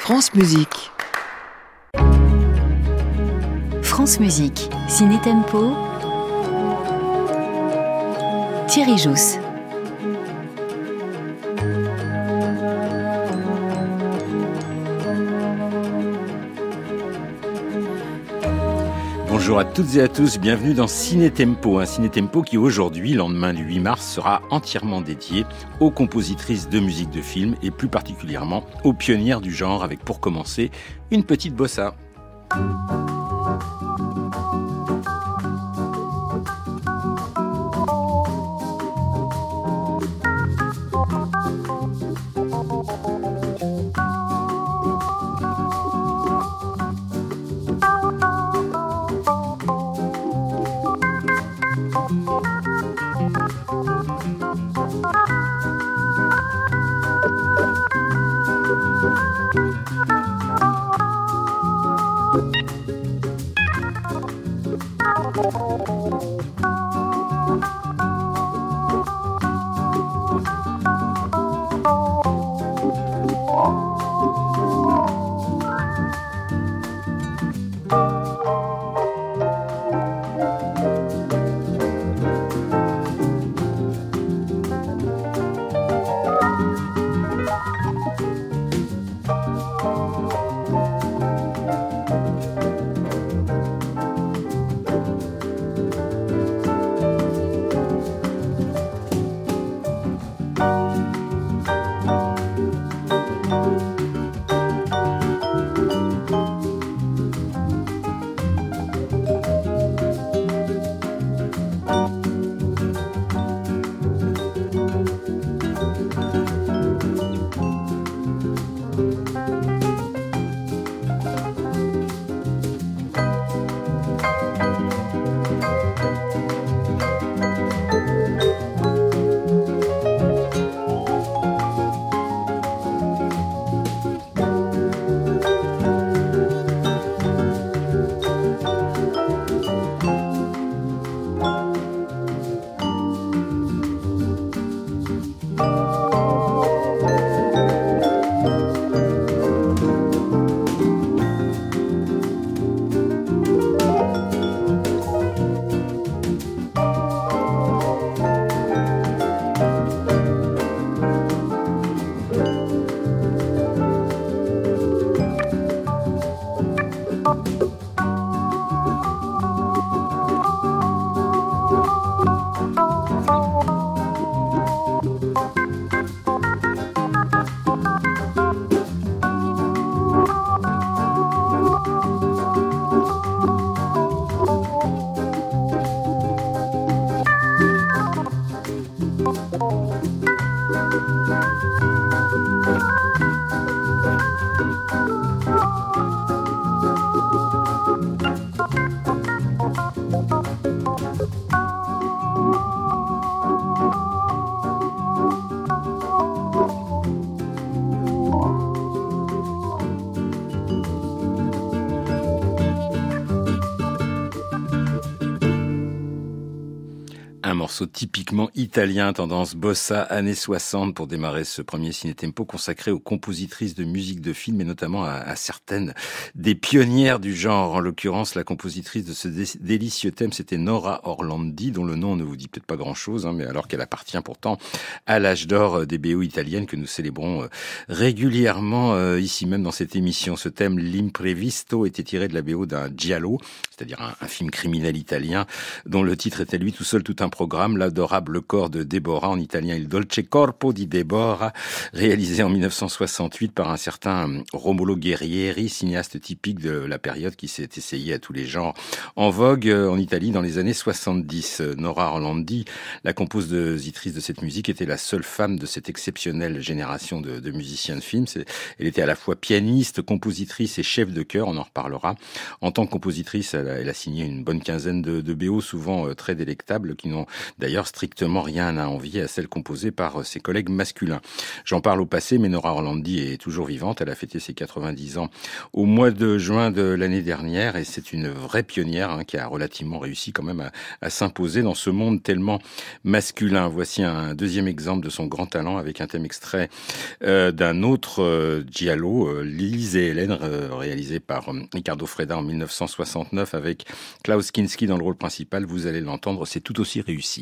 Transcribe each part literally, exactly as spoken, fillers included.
France Musique. France Musique, Ciné Tempo, Thierry Jousse. Bonjour à toutes et à tous, bienvenue dans Ciné Tempo, un Ciné Tempo qui aujourd'hui, lendemain du huit mars, sera entièrement dédié aux compositrices de musique de film et plus particulièrement aux pionnières du genre, avec pour commencer une petite bossa. Un morceau typiquement italien, tendance bossa, années soixante, pour démarrer ce premier Ciné Tempo consacré aux compositrices de musique de film et notamment à, à certaines des pionnières du genre. En l'occurrence, la compositrice de ce dé- délicieux thème, c'était Nora Orlandi, dont le nom ne vous dit peut-être pas grand-chose, hein, mais alors qu'elle appartient pourtant à l'âge d'or des B O italiennes que nous célébrons euh, régulièrement euh, ici même dans cette émission. Ce thème, l'imprevisto, était tiré de la B O d'un giallo, c'est-à-dire un, un film criminel italien, dont le titre était lui tout seul tout un programme, L'adorable corps de Deborah, en italien Il dolce corpo di Deborah, réalisé en dix-neuf cent soixante-huit par un certain Romolo Guerrieri, cinéaste typique de la période qui s'est essayé à tous les genres en vogue en Italie dans les années soixante-dix. Nora Orlandi, la compositrice de cette musique, était la seule femme de cette exceptionnelle génération de, de musiciens de film. C'est, elle était à la fois pianiste, compositrice et chef de chœur, on en reparlera. En tant que compositrice, elle a, elle a signé une bonne quinzaine de, de B O, souvent euh, très délectables, qui n'ont d'ailleurs strictement rien à envier à celle composée par ses collègues masculins. J'en parle au passé, mais Nora Orlandi est toujours vivante. Elle a fêté ses quatre-vingt-dix ans au mois de juin de l'année dernière et c'est une vraie pionnière hein, qui a relativement réussi quand même à, à s'imposer dans ce monde tellement masculin. Voici un deuxième exemple de son grand talent avec un thème extrait euh, d'un autre euh, giallo, euh, Lise et Hélène, euh, réalisé par euh, Riccardo Freda en mille neuf cent soixante-neuf avec Klaus Kinski dans le rôle principal. Vous allez l'entendre, c'est tout aussi réussi.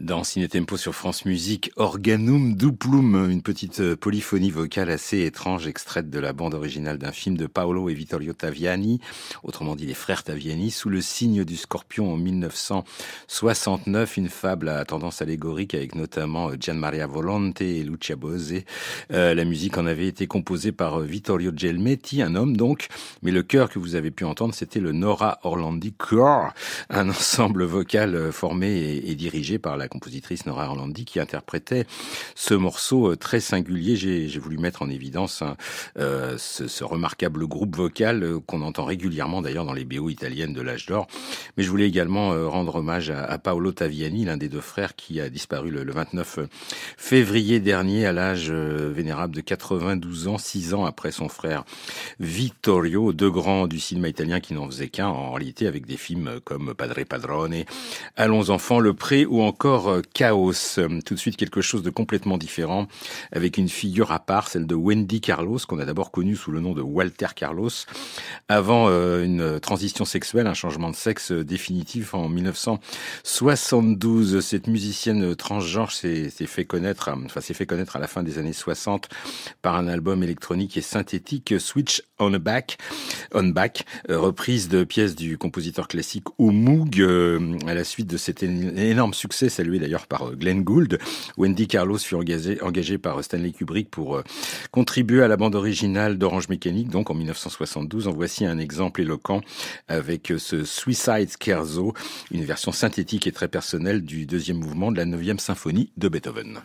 Dans Ciné Tempo sur France Musique, Organum Duplum, une petite polyphonie vocale assez étrange extraite de la bande originale d'un film de Paolo et Vittorio Taviani, autrement dit les frères Taviani, Sous le signe du scorpion en mille neuf cent soixante-neuf, une fable à tendance allégorique avec notamment Gian Maria Volonte et Lucia Bose. Euh, la musique en avait été composée par Vittorio Gelmetti, un homme donc, mais le chœur que vous avez pu entendre, c'était le Nora Orlandi Choir, un ensemble vocal formé et, et dirigé par la la compositrice Nora Orlandi qui interprétait ce morceau très singulier. J'ai, j'ai voulu mettre en évidence hein, euh, ce, ce remarquable groupe vocal euh, qu'on entend régulièrement d'ailleurs dans les B O italiennes de l'âge d'or. Mais je voulais également euh, rendre hommage à, à Paolo Taviani, l'un des deux frères qui a disparu le, le vingt-neuf février dernier à l'âge euh, vénérable de quatre-vingt-douze ans, six ans après son frère Vittorio, deux grands du cinéma italien qui n'en faisaient qu'un en réalité avec des films comme Padre Padrone, Allons enfants, Le Pré ou encore Chaos. Tout de suite quelque chose de complètement différent avec une figure à part, celle de Wendy Carlos, qu'on a d'abord connue sous le nom de Walter Carlos, avant euh, une transition sexuelle, un changement de sexe définitif en mille neuf cent soixante-douze. Cette musicienne transgenre s'est, s'est fait connaître, enfin s'est fait connaître à la fin des années soixante par un album électronique et synthétique, Switch on a Back, on Back, euh, reprise de pièces du compositeur classique Moog, euh, à la suite de cet énorme succès, salué d'ailleurs par Glenn Gould. Wendy Carlos fut engagée, engagée par Stanley Kubrick pour euh, contribuer à la bande originale d'Orange Mécanique, donc en mille neuf cent soixante-douze. En voici un exemple éloquent avec ce Suicide Scherzo, une version synthétique et très personnelle du deuxième mouvement de la neuvième symphonie de Beethoven.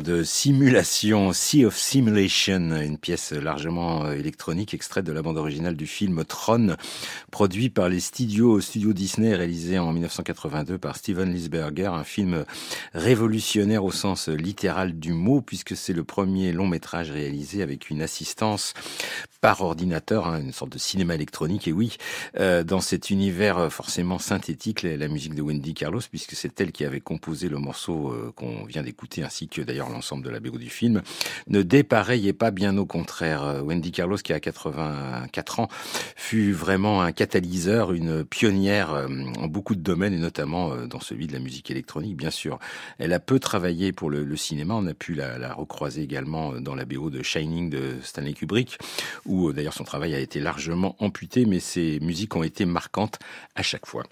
de simulation, Sea of Simulation, une pièce largement électronique extraite de la bande originale du film Tron, produit par les studios, studios Disney, réalisé en dix-neuf cent quatre-vingt-deux par Steven Lisberger, un film révolutionnaire au sens littéral du mot, puisque c'est le premier long métrage réalisé avec une assistance par ordinateur, hein, une sorte de cinéma électronique, et oui, euh, dans cet univers forcément synthétique, la, la musique de Wendy Carlos, puisque c'est elle qui avait composé le morceau euh, qu'on vient d'écouter, ainsi que d'ailleurs l'ensemble de la B O du film, ne dépareillait pas, bien au contraire. Wendy Carlos, qui a quatre-vingt-quatre ans, fut vraiment un catalyseur, une pionnière euh, en beaucoup de domaines, et notamment euh, dans celui de la musique électronique, bien sûr. Elle a peu travaillé pour le, le cinéma, on a pu la, la recroiser également dans la B O de Shining de Stanley Kubrick, où d'ailleurs son travail a été largement amputé, mais ses musiques ont été marquantes à chaque fois.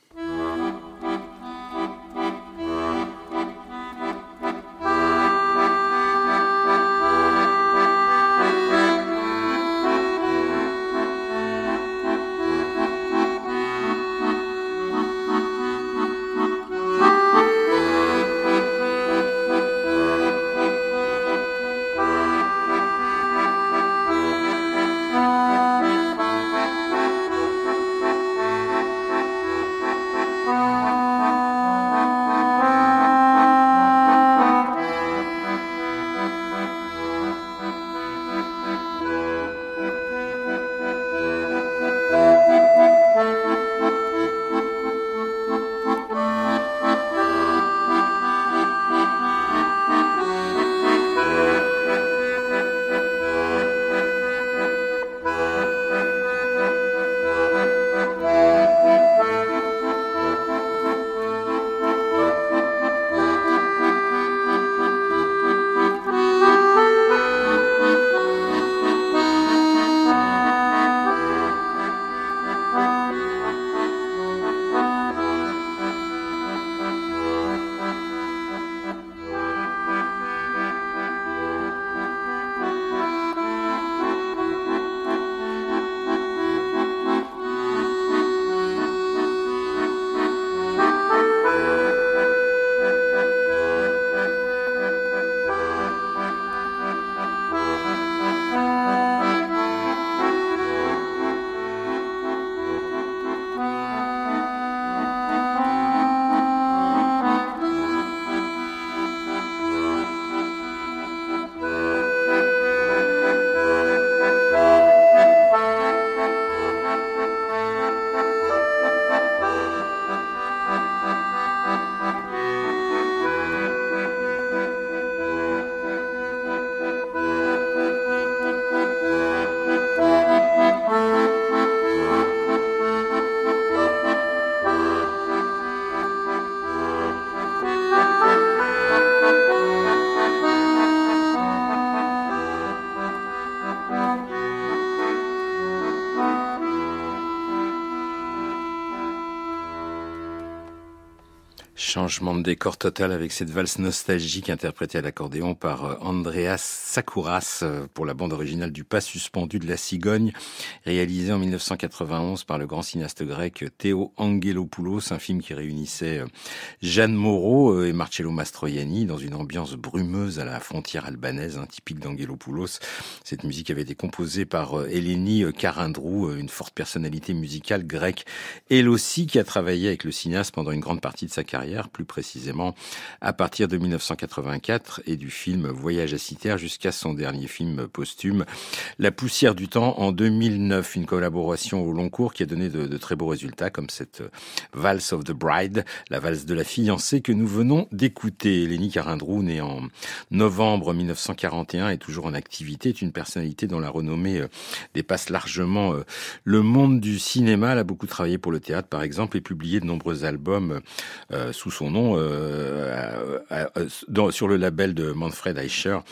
Changement de décor total avec cette valse nostalgique interprétée à l'accordéon par Andreas Sakouras pour la bande originale du Pas suspendu de la cigogne, réalisée en dix-neuf cent quatre-vingt-onze par le grand cinéaste grec Théo Angelopoulos, un film qui réunissait Jeanne Moreau et Marcello Mastroianni dans une ambiance brumeuse à la frontière albanaise, hein, typique d'Angelopoulos. Cette musique avait été composée par Eleni Karindrou, une forte personnalité musicale grecque, elle aussi qui a travaillé avec le cinéaste pendant une grande partie de sa carrière, plus précisément à partir de dix-neuf cent quatre-vingt-quatre et du film Voyage à Cythère jusqu'à son dernier film posthume, La poussière du temps, en deux mille neuf, une collaboration au long cours qui a donné de, de très beaux résultats, comme cette Valse of the Bride, la valse de la fiancée que nous venons d'écouter. Eleni Karindrou, née en novembre dix-neuf cent quarante et un, est toujours en activité, est une personnalité dont la renommée dépasse largement le monde du cinéma. Elle a beaucoup travaillé pour le théâtre, par exemple, et publié de nombreux albums euh, sous son nom euh, euh, euh, dans, sur le label de Manfred Eicher,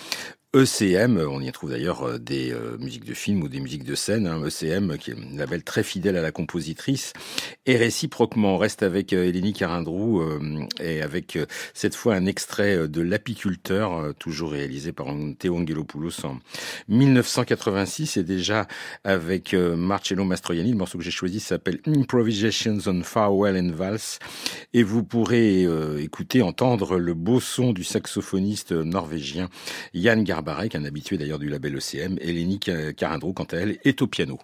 E C M, on y trouve d'ailleurs des euh, musiques de films ou des musiques de scène. Hein, E C M, qui est un label très fidèle à la compositrice. Et réciproquement, on reste avec euh, Eleni Carindrou euh, et avec euh, cette fois un extrait de L'Apiculteur, euh, toujours réalisé par Théo Angelopoulos en dix-neuf cent quatre-vingt-six. Et déjà avec euh, Marcello Mastroianni, le morceau que j'ai choisi s'appelle Improvisations on Farewell and Valse. Et vous pourrez euh, écouter, entendre le beau son du saxophoniste norvégien Jan Garbarek, un habitué d'ailleurs du label E C M. Eleni Carindrou, quant à elle, est au piano.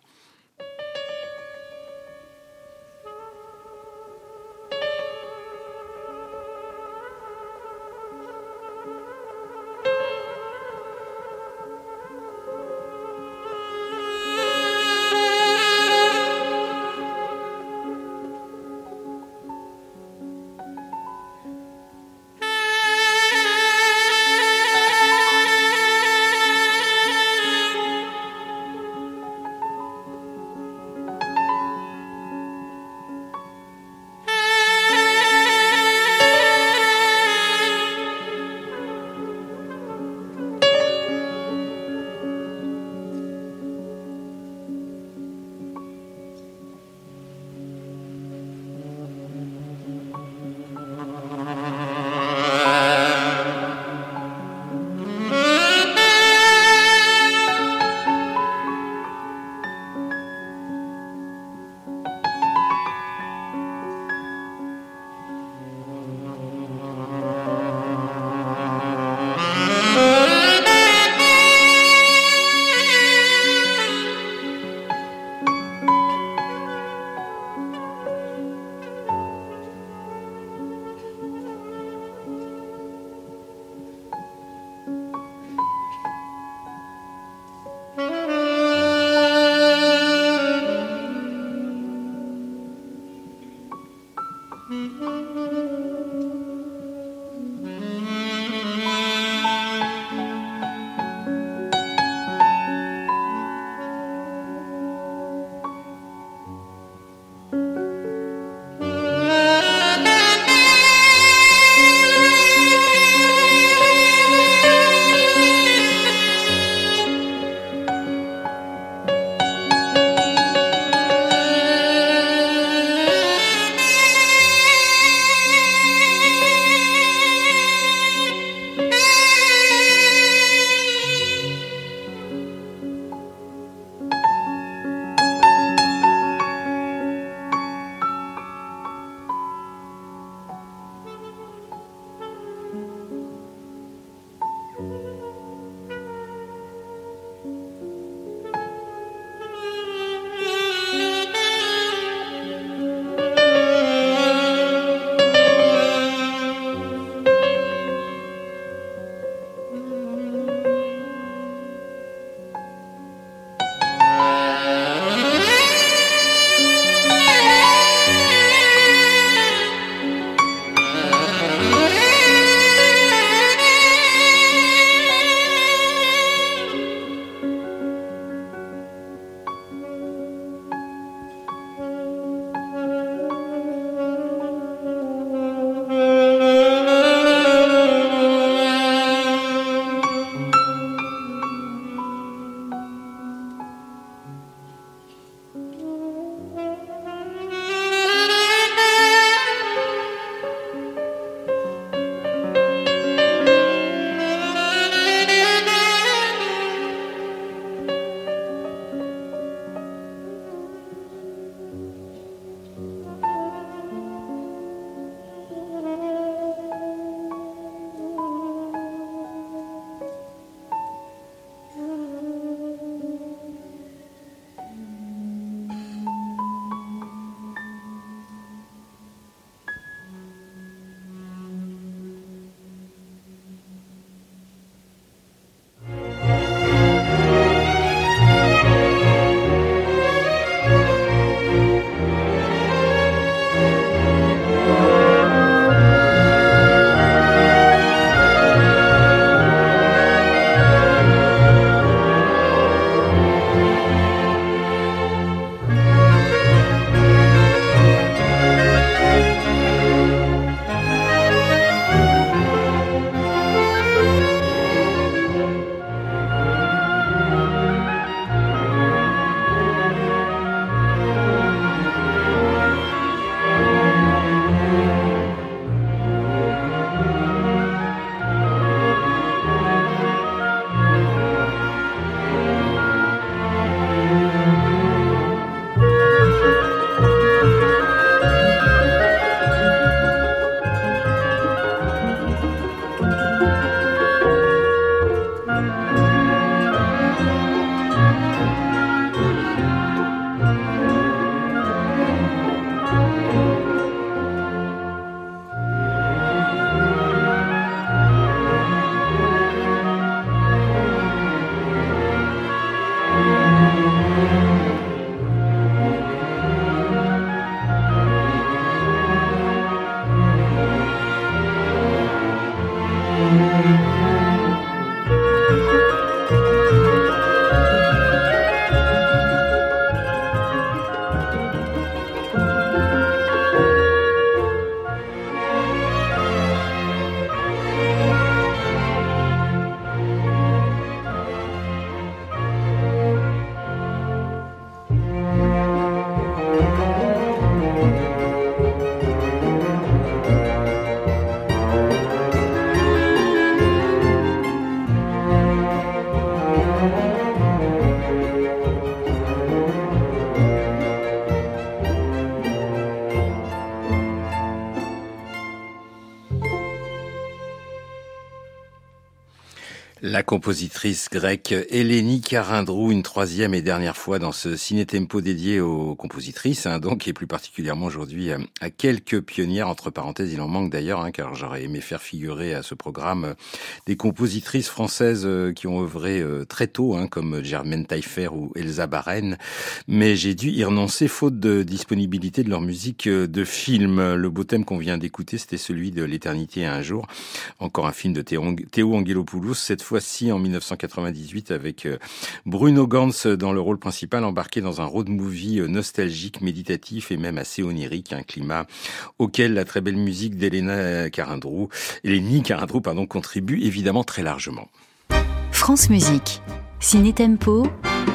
La compositrice grecque Eleni Karindrou, une troisième et dernière fois dans ce ciné-tempo dédié aux compositrices, hein, donc, et plus particulièrement aujourd'hui à, à quelques pionnières, entre parenthèses, il en manque d'ailleurs, hein, car j'aurais aimé faire figurer à ce programme euh, des compositrices françaises euh, qui ont œuvré euh, très tôt, hein, comme Germaine Taillefer ou Elsa Baren, mais j'ai dû y renoncer faute de disponibilité de leur musique euh, de film. Le beau thème qu'on vient d'écouter, c'était celui de L'éternité et un jour, encore un film de Théo, Théo Angelopoulos, cette fois Voici en dix-neuf cent quatre-vingt-dix-huit avec Bruno Ganz dans le rôle principal, embarqué dans un road movie nostalgique, méditatif et même assez onirique, un climat auquel la très belle musique d'Elena Karindrou, Eleni Karindrou, pardon, contribue évidemment très largement. France Musique, Ciné Tempo,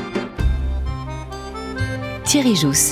Thierry Jousse.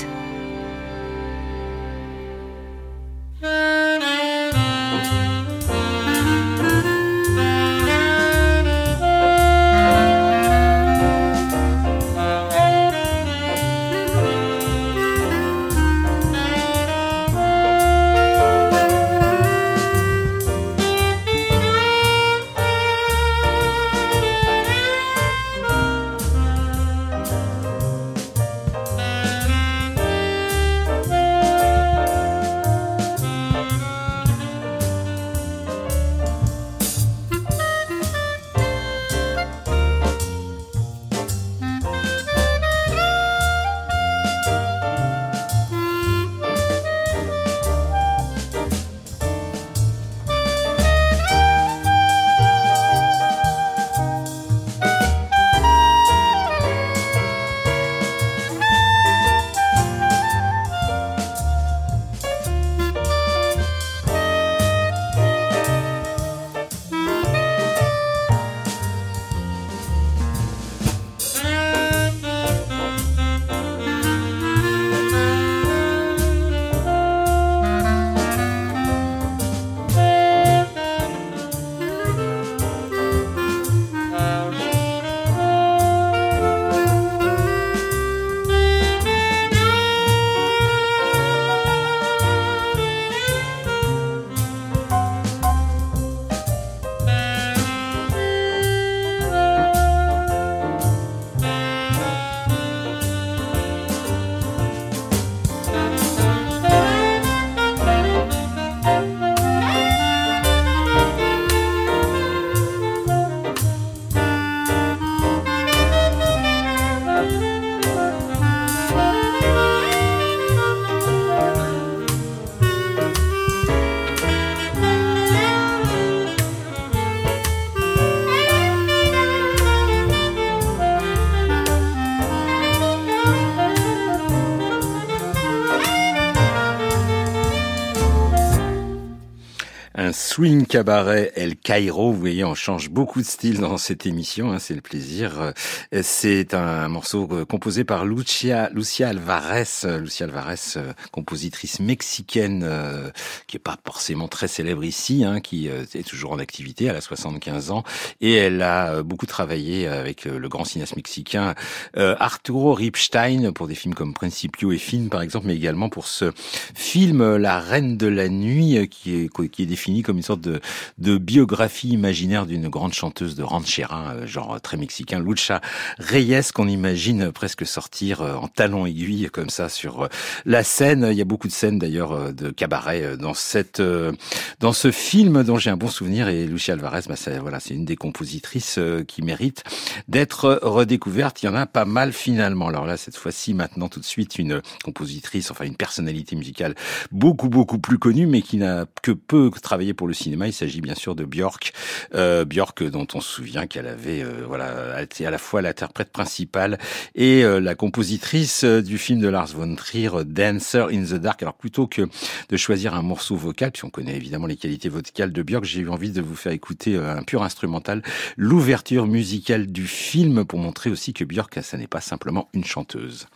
Un swing cabaret El Cairo, vous voyez, on change beaucoup de style dans cette émission, hein, c'est le plaisir. C'est un morceau composé par Lucia, Lucia Alvarez, Lucia Alvarez, compositrice mexicaine, euh, qui est pas forcément très célèbre ici, hein, qui euh, est toujours en activité, elle a soixante-quinze ans, et elle a beaucoup travaillé avec le grand cinéaste mexicain euh, Arturo Ripstein pour des films comme Principio et Fin, par exemple, mais également pour ce film La Reine de la Nuit, qui est, qui est défini comme une sorte de, de biographie imaginaire d'une grande chanteuse de ranchera, genre très mexicain, Lucha Reyes, qu'on imagine presque sortir en talons aiguilles comme ça sur la scène. Il y a beaucoup de scènes d'ailleurs de cabaret dans cette, dans ce film dont j'ai un bon souvenir, et Lucia Alvarez, bah ça, voilà, c'est une des compositrices qui mérite d'être redécouverte. Il y en a pas mal finalement. Alors là, cette fois-ci, maintenant, tout de suite, une compositrice, enfin une personnalité musicale beaucoup beaucoup plus connue, mais qui n'a que peu travaillé pour le cinéma. Il s'agit bien sûr de Björk, euh, Björk dont on se souvient qu'elle avait, euh, voilà, été à la fois l'interprète principale et euh, la compositrice du film de Lars von Trier, Dancer in the Dark. Alors plutôt que de choisir un morceau vocal, puisqu'on connaît évidemment les qualités vocales de Björk, j'ai eu envie de vous faire écouter un pur instrumental, l'ouverture musicale du film, pour montrer aussi que Björk, ça n'est pas simplement une chanteuse.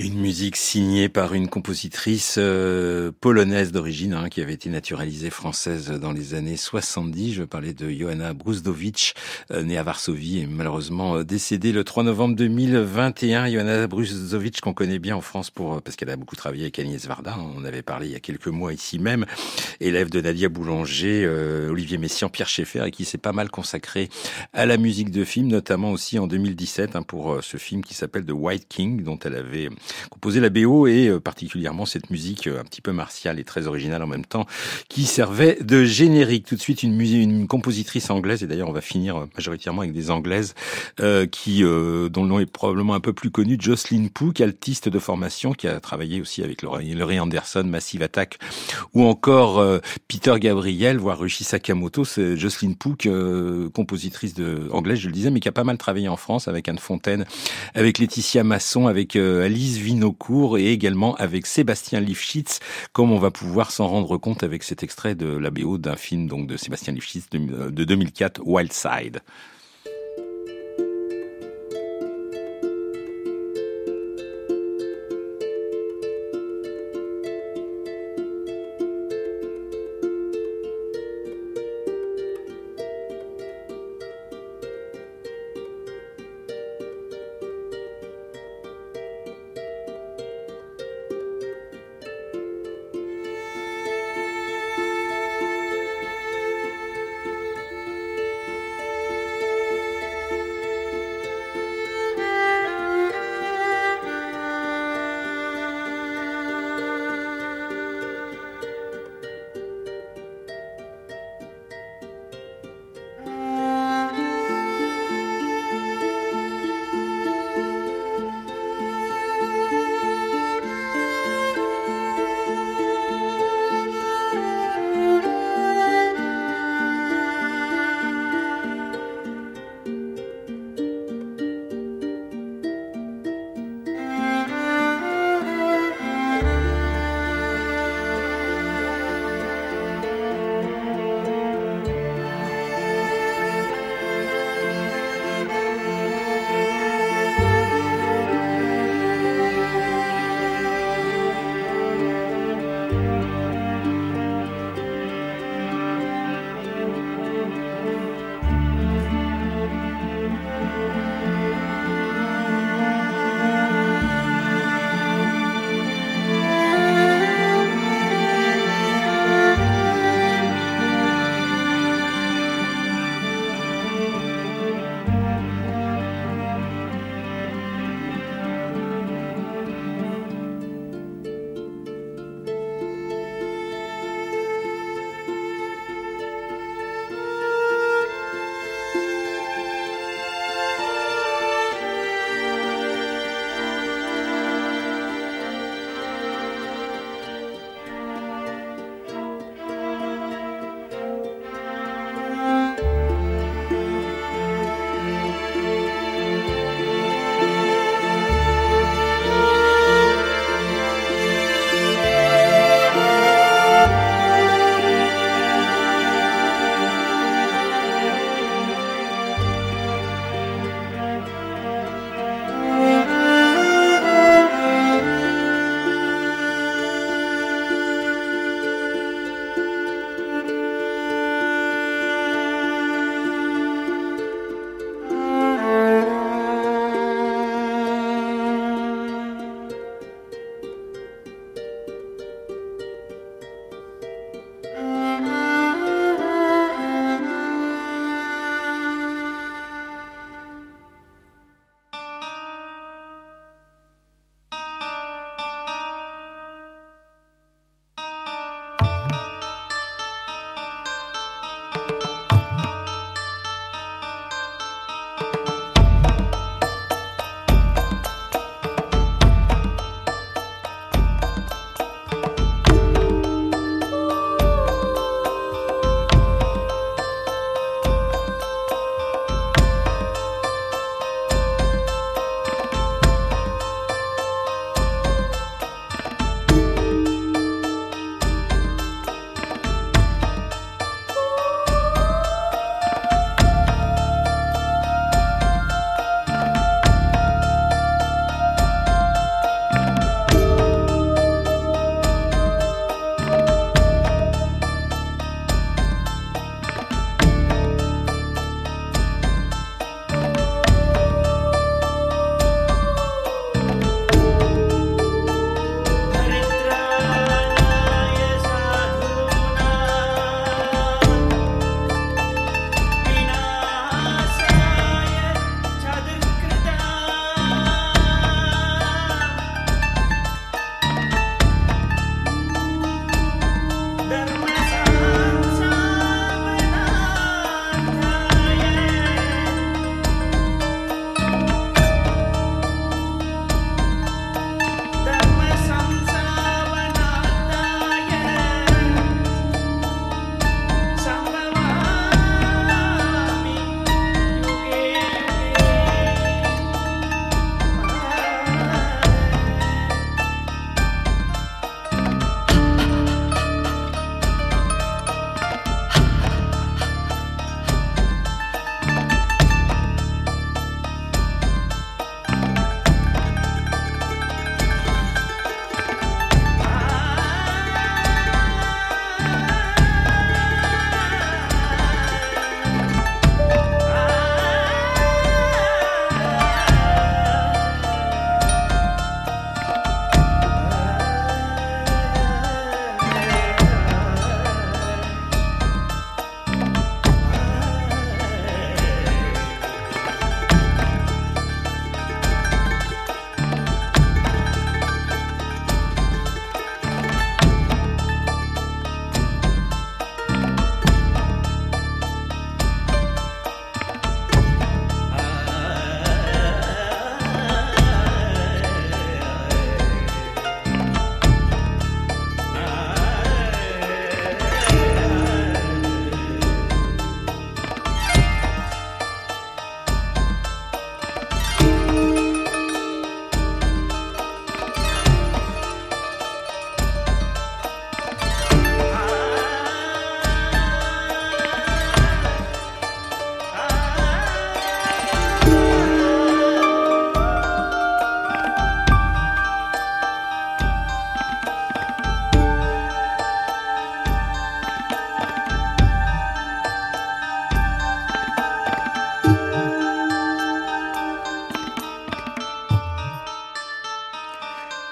Une musique signée par une compositrice euh, polonaise d'origine, hein, qui avait été naturalisée française dans les années soixante-dix. Je parlais de Johanna Brusdowicz, euh, née à Varsovie et malheureusement euh, décédée le trois novembre deux mille vingt et un. Johanna Brusdowicz qu'on connaît bien en France pour parce qu'elle a beaucoup travaillé avec Agnès Varda. On avait parlé il y a quelques mois ici même. Élève de Nadia Boulanger, euh, Olivier Messiaen, Pierre Schaeffer et qui s'est pas mal consacré à la musique de film, notamment aussi en deux mille dix-sept hein, pour euh, ce film qui s'appelle The White King, dont elle avait composé la B O et euh, particulièrement cette musique euh, un petit peu martiale et très originale en même temps qui servait de générique. Tout de suite une musique, une compositrice anglaise et d'ailleurs on va finir euh, majoritairement avec des anglaises euh, qui euh, dont le nom est probablement un peu plus connu, Jocelyn Pook, altiste de formation qui a travaillé aussi avec Laurie, Laurie Anderson, Massive Attack ou encore euh, Peter Gabriel, voire Ruchi Sakamoto. C'est Jocelyn Pook, euh, compositrice de anglaise, je le disais, mais qui a pas mal travaillé en France avec Anne Fontaine, avec Laetitia Masson, avec euh, Alice Vinocourt et également avec Sébastien Lifshitz, comme on va pouvoir s'en rendre compte avec cet extrait de la B O d'un film donc de Sébastien Lifshitz de, de deux mille quatre, Wild Side.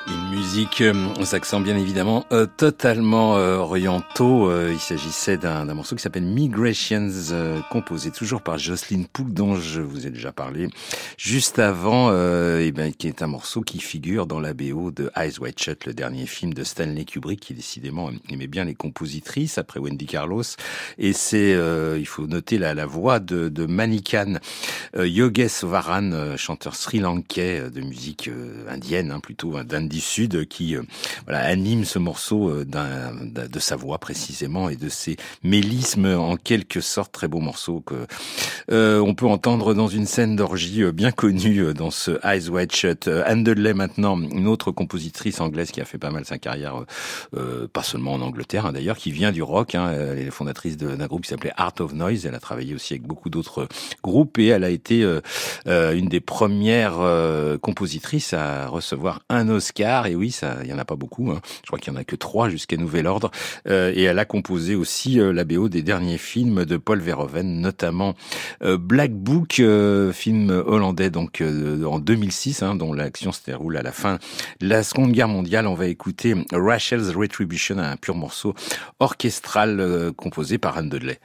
Une musique euh, aux accents bien évidemment euh, totalement euh, orientaux. Euh, il s'agissait d'un, d'un morceau qui s'appelle Migrations, euh, composé toujours par Jocelyn Pook, dont je vous ai déjà parlé juste avant, euh, et ben, qui est un morceau qui figure dans la B O de Eyes Wide Shut, le dernier film de Stanley Kubrick, qui décidément aimait bien les compositrices après Wendy Carlos. Et c'est, euh, il faut noter la, la voix de, de Manikan euh, Yogeswaran, euh, chanteur sri-lankais de musique euh, indienne, hein, plutôt hein, d'Inde du Sud, qui euh, voilà, anime ce morceau euh, d'un, d'un, de sa voix précisément et de ses mélismes en quelque sorte. Très beau morceau que euh, on peut entendre dans une scène d'orgie euh, bien connue euh, dans ce Eyes Wide Shut. Euh, Anne Dudley maintenant, une autre compositrice anglaise qui a fait pas mal sa carrière, euh, pas seulement en Angleterre hein, d'ailleurs, qui vient du rock. Hein, elle est fondatrice de, d'un groupe qui s'appelait Art of Noise. Elle a travaillé aussi avec beaucoup d'autres groupes et elle a été euh, euh, une des premières euh, compositrices à recevoir un Oscar. Et oui, ça, il y en a pas beaucoup. Hein. Je crois qu'il y en a que trois jusqu'à nouvel ordre. Euh, et elle a composé aussi euh, la B O des derniers films de Paul Verhoeven, notamment euh, Black Book, euh, film hollandais donc euh, en deux mille six, hein, dont l'action se déroule à la fin de la Seconde Guerre mondiale. On va écouter Rachel's Retribution, un pur morceau orchestral euh, composé par Anne Dudley.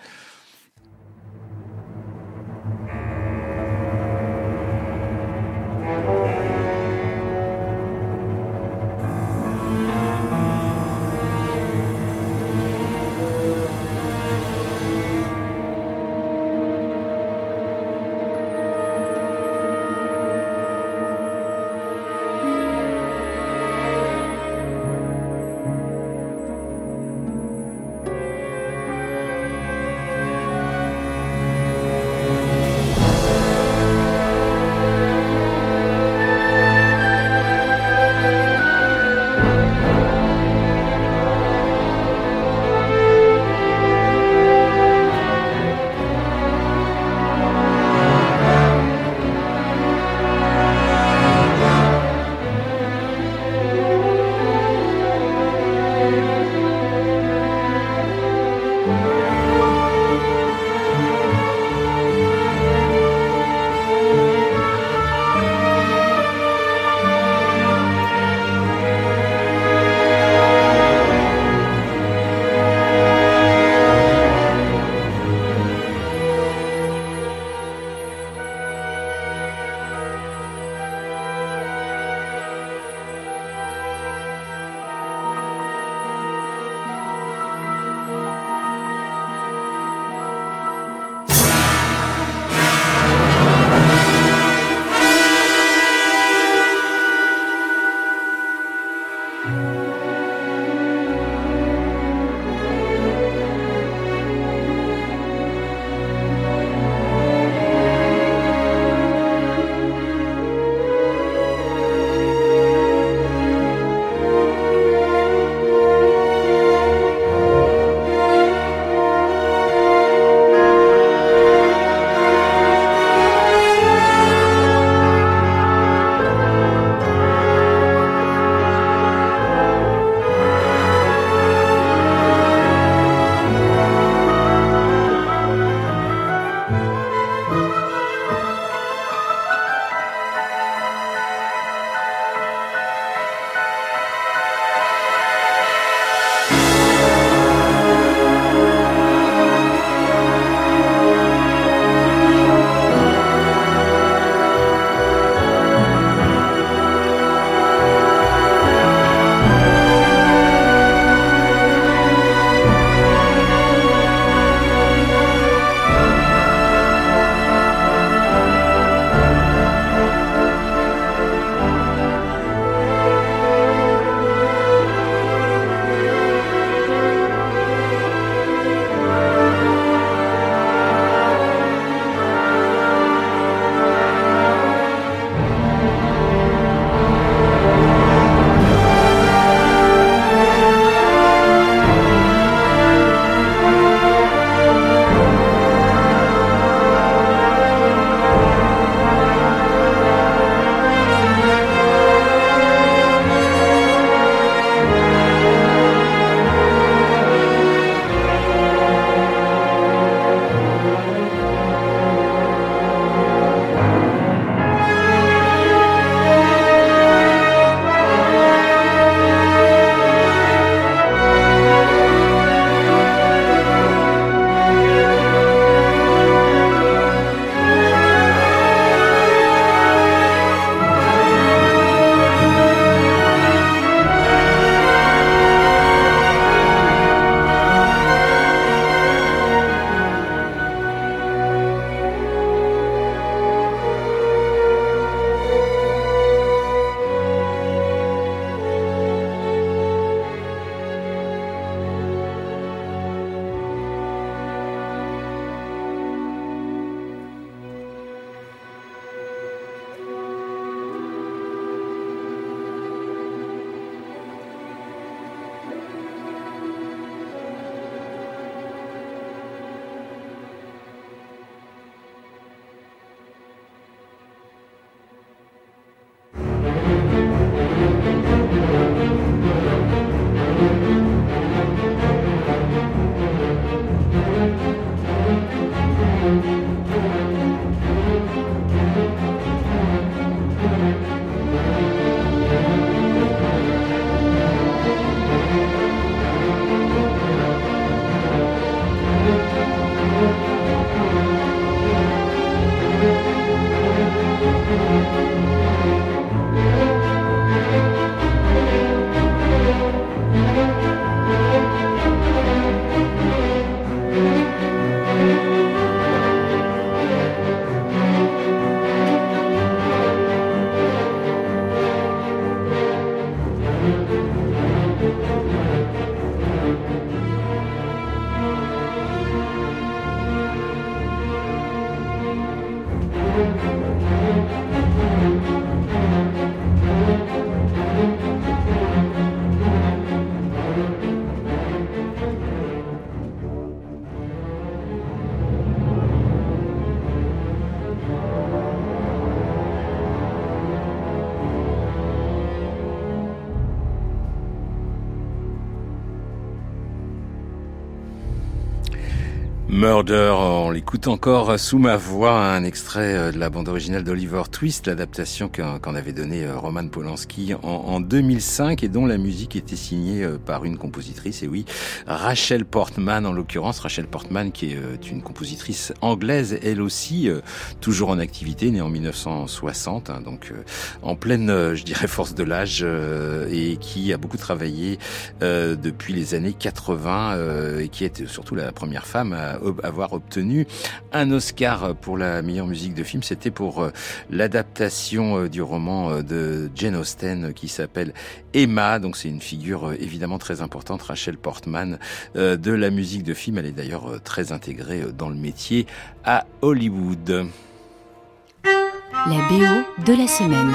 Murder, on l'écoute encore sous ma voix, un extrait de la bande originale d'Oliver Twist, l'adaptation qu'en avait donnée Roman Polanski en, en deux mille cinq et dont la musique était signée par une compositrice, et oui, Rachel Portman en l'occurrence, Rachel Portman qui est une compositrice anglaise, elle aussi, toujours en activité, née en mille neuf cent soixante, hein, donc en pleine, je dirais, force de l'âge, et qui a beaucoup travaillé euh, depuis les années quatre-vingts, euh, et qui est surtout la première femme à avoir obtenu un Oscar pour la meilleure musique de film. C'était pour l'adaptation du roman de Jane Austen qui s'appelle Emma. Donc c'est une figure évidemment très importante, Rachel Portman, de la musique de film. Elle est d'ailleurs très intégrée dans le métier à Hollywood. La B O de la semaine.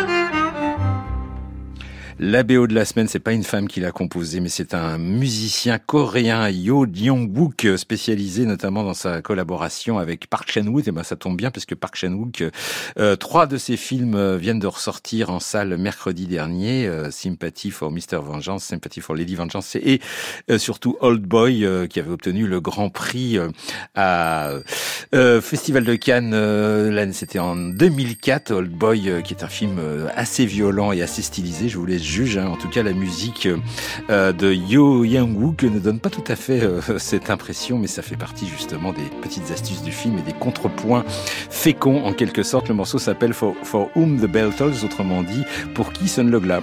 La B O de la semaine, c'est pas une femme qui l'a composée, mais c'est un musicien coréen, Yo Jong-wook, spécialisé notamment dans sa collaboration avec Park Chan-wook. Et ben ça tombe bien parce que Park Chan-wook, euh, trois de ses films viennent de ressortir en salle mercredi dernier. Euh, Sympathy for mister Vengeance, Sympathy for Lady Vengeance et euh, surtout Old Boy, euh, qui avait obtenu le Grand Prix euh, à euh, Festival de Cannes. Euh, l'année, c'était en deux mille quatre. Old Boy, euh, qui est un film euh, assez violent et assez stylisé. Je vous laisse juge, hein. En tout cas, la musique euh, de Yo Jong-wook ne donne pas tout à fait euh, cette impression, mais ça fait partie justement des petites astuces du film et des contrepoints féconds en quelque sorte. Le morceau s'appelle For, For Whom the Bell Tolls, autrement dit, pour qui sonne le glas.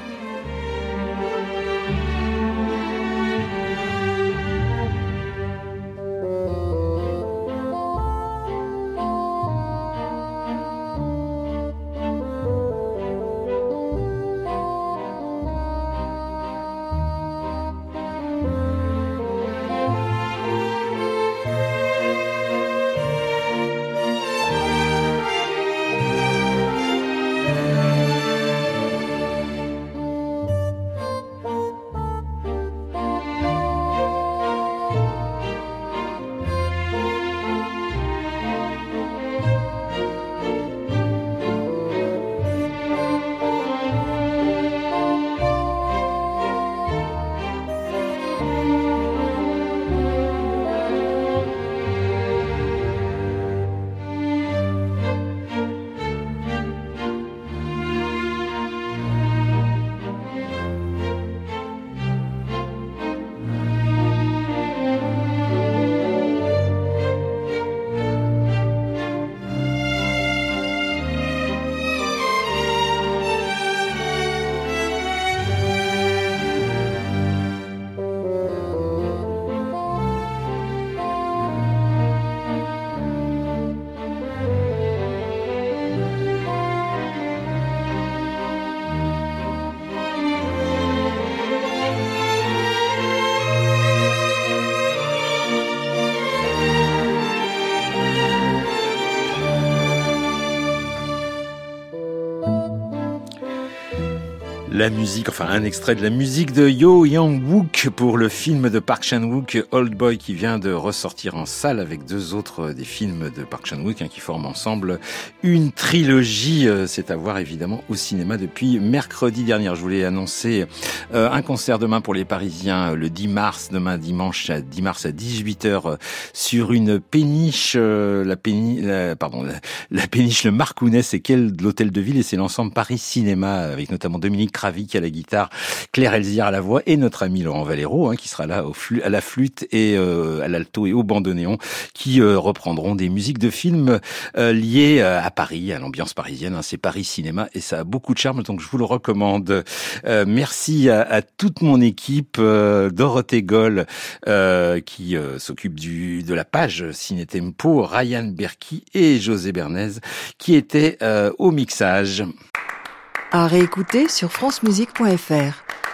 La musique, enfin un extrait de la musique de Yo Jong-wook pour le film de Park Chan-wook, Old Boy, qui vient de ressortir en salle avec deux autres des films de Park Chan-wook, hein, qui forment ensemble une trilogie. C'est à voir évidemment au cinéma depuis mercredi dernier. Je voulais annoncer euh, un concert demain pour les Parisiens le dix mars, demain dimanche à dix mars à dix-huit heures sur une péniche, euh, la péniche, la, pardon, la, la péniche Le Marcounet, c'est quel de l'Hôtel de Ville, et c'est l'ensemble Paris Cinéma avec notamment Dominique Kravic à la guitare, Claire Elzire à la voix et notre ami Laurent Valero, hein, qui sera là au flûte, à la flûte et euh, à l'alto et au bandoneon, qui euh, reprendront des musiques de films euh, liées euh, à Paris, à l'ambiance parisienne. Hein, c'est Paris Cinéma et ça a beaucoup de charme, donc je vous le recommande. Euh, merci à, à toute mon équipe, euh, Dorothée Goll euh, qui euh, s'occupe du de la page Ciné Tempo, Ryan Berki et José Bernays qui étaient euh, au mixage. À réécouter sur francemusique point f r.